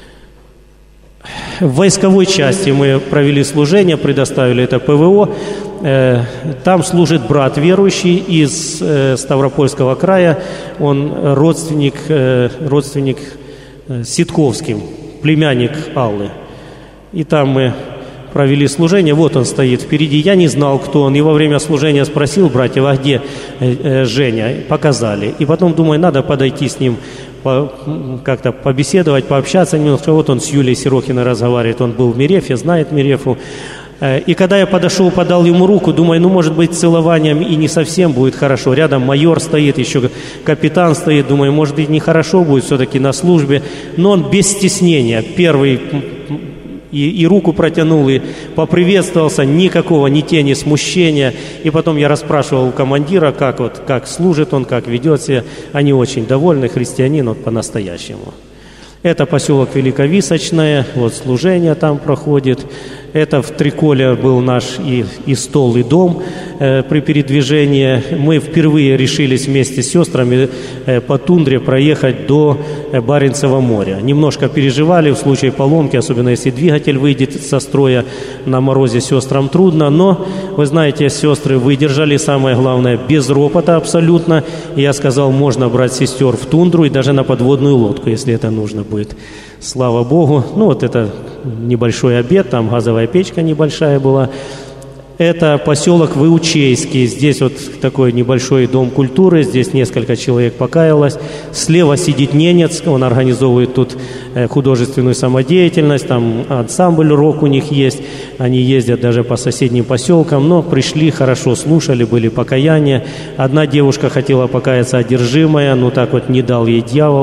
Speaker 1: В войсковой части мы провели служение, предоставили это ПВО. Там служит брат верующий из Ставропольского края. Он родственник, родственник Ситковским, племянник Аллы. И там мы провели служение. Вот он стоит впереди. Я не знал, кто он. И во время служения спросил братьев, а где Женя? Показали. И потом, думаю, надо подойти с ним, как-то побеседовать, пообщаться немножко. Вот он с Юлией Сирохиной разговаривает. Он был в Мерефе, знает Мерефу. И когда я подошел, подал ему руку, думаю, ну, может быть, целованием и не совсем будет хорошо. Рядом майор стоит, еще капитан стоит. Думаю, может быть, нехорошо будет все-таки на службе. Но он без стеснения первый и, и руку протянул, и поприветствовался. Никакого ни тени смущения. И потом я расспрашивал у командира, как, вот, как служит он, как ведет себя. Они очень довольны, христианин вот, по-настоящему. Это поселок Великовисочное, вот служение там проходит. Это в Триколе был наш и, и стол, и дом э, при передвижении. Мы впервые решились вместе с сестрами э, по тундре проехать до э, Баренцева моря. Немножко переживали в случае поломки, особенно если двигатель выйдет со строя на морозе, сестрам трудно. Но, вы знаете, сестры выдержали, самое главное, без ропота абсолютно. И я сказал, можно брать сестер в тундру и даже на подводную лодку, если это нужно будет. Слава Богу. Ну, вот это небольшой обед, там газовая печка небольшая была. Это поселок Выучейский. Здесь вот такой небольшой дом культуры. Здесь несколько человек покаялось. Слева сидит ненец. Он организовывает тут художественную самодеятельность. Там ансамбль рок у них есть. Они ездят даже по соседним поселкам. Но пришли, хорошо слушали, были покаяния. Одна девушка хотела покаяться одержимая. Но так вот не дал ей дьявол.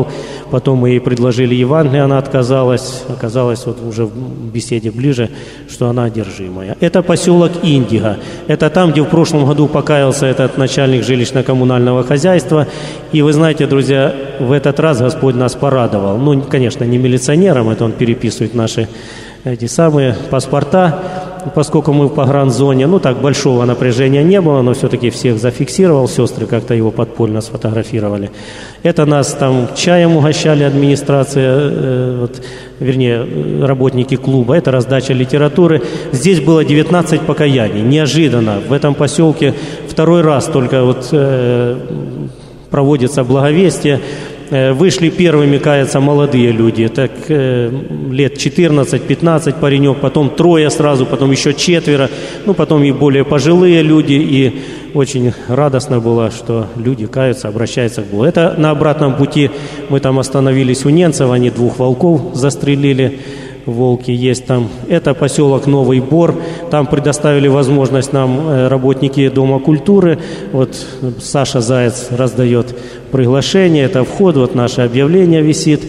Speaker 1: Потом мы ей предложили Евангелие, она отказалась. Оказалось вот уже в беседе ближе, что она одержимая. Это поселок Индиго. Это там, где в прошлом году покаялся этот начальник жилищно-коммунального хозяйства. И вы знаете, друзья, в этот раз Господь нас порадовал. Ну, конечно, не милиционером, это он переписывает наши эти самые паспорта, поскольку мы в погранзоне, ну так большого напряжения не было, но все-таки всех зафиксировал, сестры как-то его подпольно сфотографировали. Это нас там чаем угощали администрация, э, вот, вернее, работники клуба, это раздача литературы. Здесь было девятнадцать покаяний, неожиданно. В этом поселке второй раз только вот э, проводится благовестие. Вышли первыми каяться молодые люди, так э, лет четырнадцать-пятнадцать паренек, потом трое сразу, потом еще четверо, ну потом и более пожилые люди, и очень радостно было, что люди каются, обращаются к Богу. Это на обратном пути мы там остановились у Ненцева, они двух волков застрелили, волки есть там. Это поселок Новый Бор, там предоставили возможность нам работники Дома культуры, вот Саша Заяц раздает приглашение, это вход, вот наше объявление висит,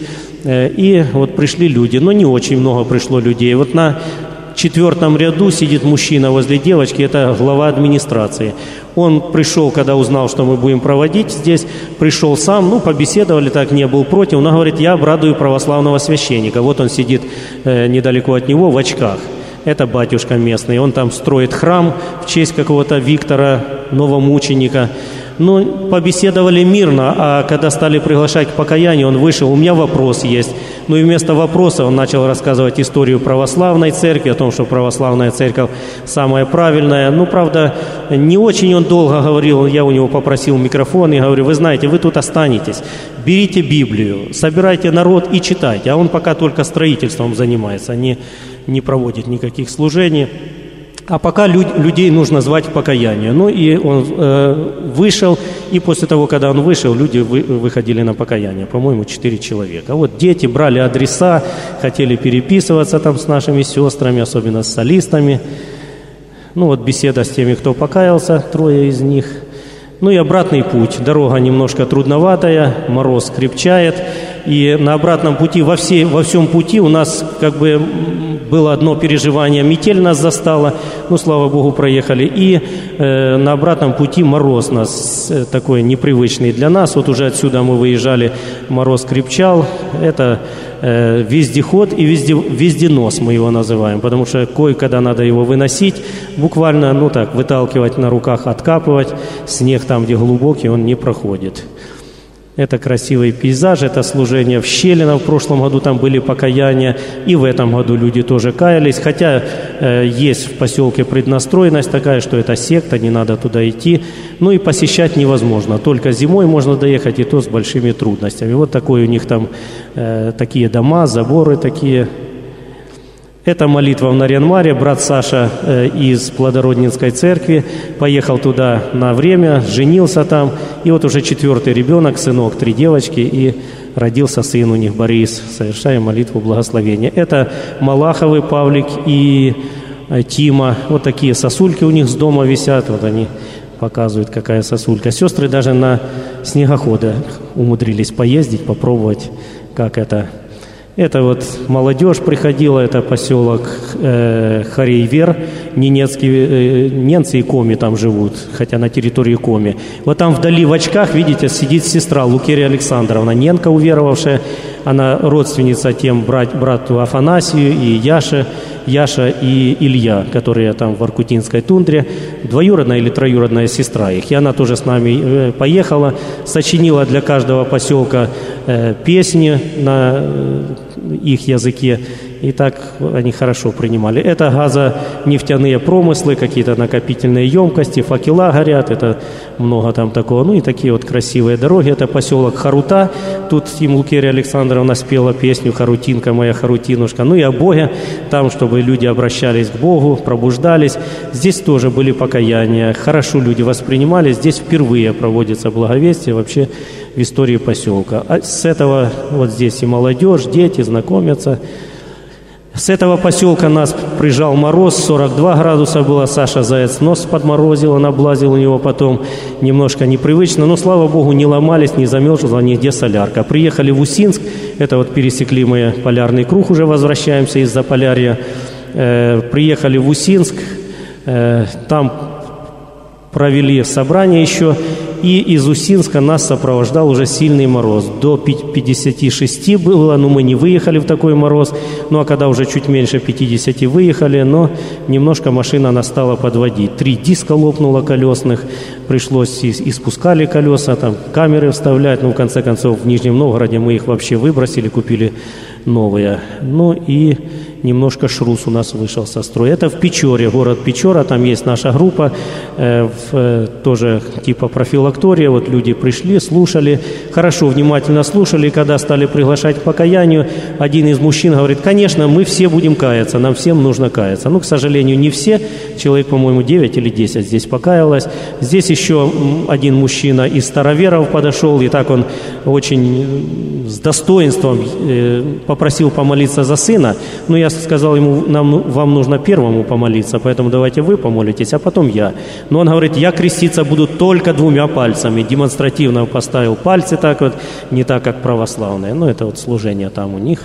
Speaker 1: и вот пришли люди, но не очень много пришло людей. Вот на четвертом ряду сидит мужчина возле девочки, это глава администрации. Он пришел, когда узнал, что мы будем проводить здесь, пришел сам, ну, побеседовали, так не был против. Он говорит, я обрадую православного священника. Вот он сидит э, недалеко от него в очках. Это батюшка местный. Он там строит храм в честь какого-то Виктора, новомученика. Ну, побеседовали мирно, а когда стали приглашать к покаянию, он вышел, у меня вопрос есть. Ну и вместо вопроса он начал рассказывать историю православной церкви, о том, что православная церковь самая правильная. Ну, правда, не очень он долго говорил, я у него попросил микрофон и говорю, вы знаете, вы тут останетесь, берите Библию, собирайте народ и читайте. А он пока только строительством занимается, не, не проводит никаких служений. А пока люд, людей нужно звать к покаянию. Ну и он э, вышел, и после того, когда он вышел, люди вы, выходили на покаяние. По-моему, четыре человека. Вот дети брали адреса, хотели переписываться там с нашими сестрами, особенно с солистами. Ну вот беседа с теми, кто покаялся, трое из них. Ну и обратный путь. Дорога немножко трудноватая, мороз крепчает. И на обратном пути, во, всей, во всем пути у нас как бы было одно переживание. Метель нас застала, ну, слава Богу, проехали. И э, на обратном пути мороз нас э, такой непривычный для нас. Вот уже отсюда мы выезжали, мороз крепчал. Это э, вездеход и везде, везденос мы его называем. Потому что кое-когда надо его выносить, буквально, ну так, выталкивать на руках, откапывать. Снег там, где глубокий, он не проходит. Это красивый пейзаж, это служение в Щелино. В прошлом году там были покаяния, и в этом году люди тоже каялись. Хотя э, есть в поселке преднастроенность такая, что это секта, не надо туда идти. Ну и посещать невозможно. Только зимой можно доехать, и то с большими трудностями. Вот такой у них там э, такие дома, заборы такие. Это молитва в Нарьян-Маре. Брат Саша э, из Плодороднинской церкви поехал туда на время, женился там. И вот уже четвертый ребенок, сынок, три девочки, и родился сын у них Борис. Совершаем молитву благословения. Это Малаховы Павлик и э, Тима. Вот такие сосульки у них с дома висят. Вот они показывают, какая сосулька. Сестры даже на снегоходы умудрились поездить, попробовать, как это. Это вот молодежь приходила, это поселок э, Харейвер, ненецкие, э, ненцы и коми там живут, хотя на территории коми. Вот там вдали в очках, видите, сидит сестра Лукерия Александровна, ненка уверовавшая, она родственница тем брат, брату Афанасию и Яше, Яша и Илья, которые там в Воркутинской тундре, двоюродная или троюродная сестра их. И она тоже с нами э, поехала, сочинила для каждого поселка э, песни на э, их языке. И так они хорошо принимали. Это газонефтяные промыслы, какие-то накопительные емкости, факела горят, это много там такого. Ну и такие вот красивые дороги. Это поселок Харута. Тут им Лукерия Александровна спела песню «Харутинка моя, Харутинушка». Ну и о Боге, там, чтобы люди обращались к Богу, пробуждались. Здесь тоже были покаяния. Хорошо люди воспринимали. Здесь впервые проводится благовестие вообще в истории поселка. А с этого вот здесь и молодежь, дети знакомятся. С этого поселка нас прижал мороз, сорок два градуса было, Саша Заяц нос подморозил, он облазил у него потом, немножко непривычно, но, слава богу, не ломались, не замерзла нигде солярка. Приехали в Усинск, это вот пересекли мы полярный круг, уже возвращаемся из Заполярья, э, приехали в Усинск, э, там провели собрание еще, и из Усинска нас сопровождал уже сильный мороз. До пятидесяти шести было, но мы не выехали в такой мороз. Ну а когда уже чуть меньше пятидесяти выехали, но немножко машина нас стала подводить. Три диска лопнуло колесных, пришлось и, и спускали колеса, там камеры вставлять. Ну в конце концов в Нижнем Новгороде мы их вообще выбросили, купили новые. Ну и немножко шрус у нас вышел со строя. Это в Печоре, город Печора, там есть наша группа, э, в, э, тоже типа профилактория. Вот люди пришли, слушали, хорошо, внимательно слушали. Когда стали приглашать к покаянию, один из мужчин говорит: конечно, мы все будем каяться, нам всем нужно каяться. Ну, к сожалению, не все. Человек, по-моему, девять или десять здесь покаялось. Здесь еще один мужчина из староверов подошел, и так он очень с достоинством э, попросил помолиться за сына. Но я сказал ему: нам, вам нужно первому помолиться, поэтому давайте вы помолитесь, а потом я. Но он говорит: я креститься буду только двумя пальцами. Демонстративно поставил пальцы так вот, не так, как православные. Но это вот служение там у них.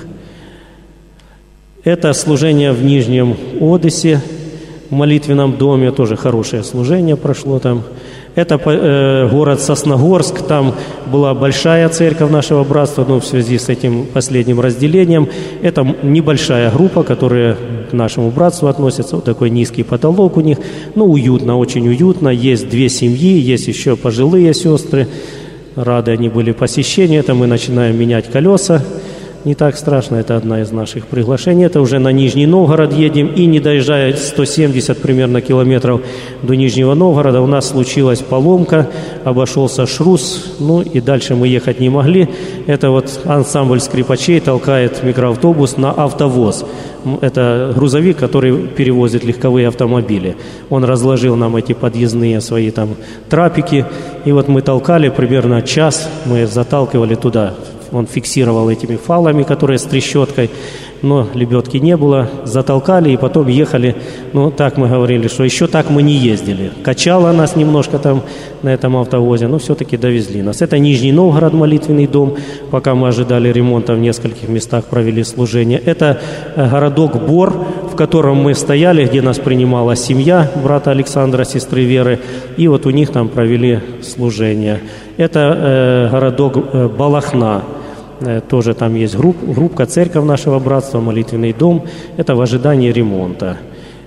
Speaker 1: Это служение в Нижнем Одессе, в молитвенном доме, тоже хорошее служение прошло там. Это э, город Сосногорск, там была большая церковь нашего братства, но в связи с этим последним разделением. Это небольшая группа, которая к нашему братству относится. Вот такой низкий потолок у них. Ну, уютно, очень уютно. Есть две семьи, есть еще пожилые сестры. Рады они были посещению. Это мы начинаем менять колеса. Не так страшно, это одна из наших приглашений. Это уже на Нижний Новгород едем, и не доезжая сто семьдесят примерно километров до Нижнего Новгорода, у нас случилась поломка, обошелся шрус, ну и дальше мы ехать не могли. Это вот ансамбль скрипачей толкает микроавтобус на автовоз. Это грузовик, который перевозит легковые автомобили. Он разложил нам эти подъездные свои там трапики, и вот мы толкали примерно час, мы заталкивали туда. Он фиксировал этими фалами, которые с трещоткой, но лебедки не было. Затолкали и потом ехали. Ну, так мы говорили, что еще так мы не ездили. Качало нас немножко там на этом автовозе, но все-таки довезли нас. Это Нижний Новгород, молитвенный дом. Пока мы ожидали ремонта, в нескольких местах провели служение. Это городок Бор, в котором мы стояли, где нас принимала семья брата Александра, сестры Веры. И вот у них там провели служение. Это э, городок э, Балахна. Э, тоже там есть групп, группка, церковь нашего братства, молитвенный дом. Это в ожидании ремонта.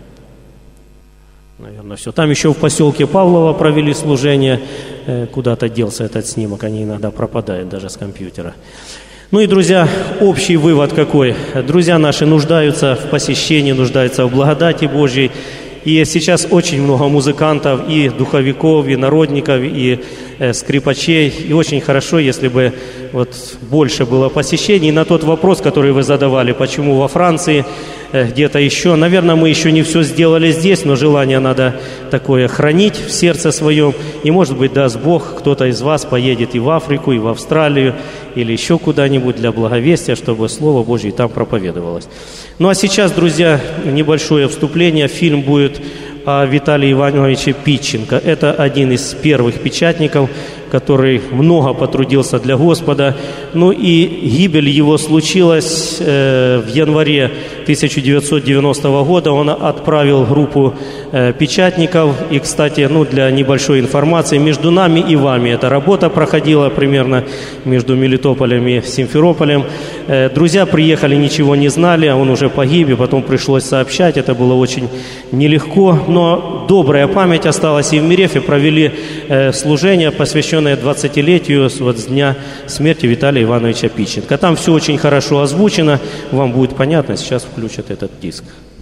Speaker 1: Наверное, все. Там еще в поселке Павлово провели служение. Э, куда-то делся этот снимок, они иногда пропадают даже с компьютера. Ну и, друзья, общий вывод какой? Друзья наши нуждаются в посещении, нуждаются в благодати Божьей. И сейчас очень много музыкантов, и духовиков, и народников, и э, скрипачей. И очень хорошо, если бы вот больше было посещений. И на тот вопрос, который вы задавали, почему во Франции, э, где-то еще. Наверное, мы еще не все сделали здесь, но желание надо такое хранить в сердце своем. И, может быть, даст Бог, кто-то из вас поедет и в Африку, и в Австралию, или еще куда-нибудь для благовестия, чтобы Слово Божье там проповедовалось. Ну а сейчас, друзья, небольшое вступление. Фильм будет о Виталии Ивановиче Питченко. Это один из первых печатников, который много потрудился для Господа. Ну и гибель его случилась э, в январе тысяча девятьсот девяностого года. Он отправил группу э, печатников. И, кстати, ну, для небольшой информации, между нами и вами эта работа проходила примерно между Мелитополем и Симферополем. Э, друзья приехали, ничего не знали, а он уже погиб, и потом пришлось сообщать. Это было очень нелегко, но добрая память осталась. И в Мирефе провели э, служение, посвященное двадцатилетию вот, с дня смерти Виталия Ивановича Питченко. Там все очень хорошо озвучено, вам будет понятно, сейчас включат этот диск.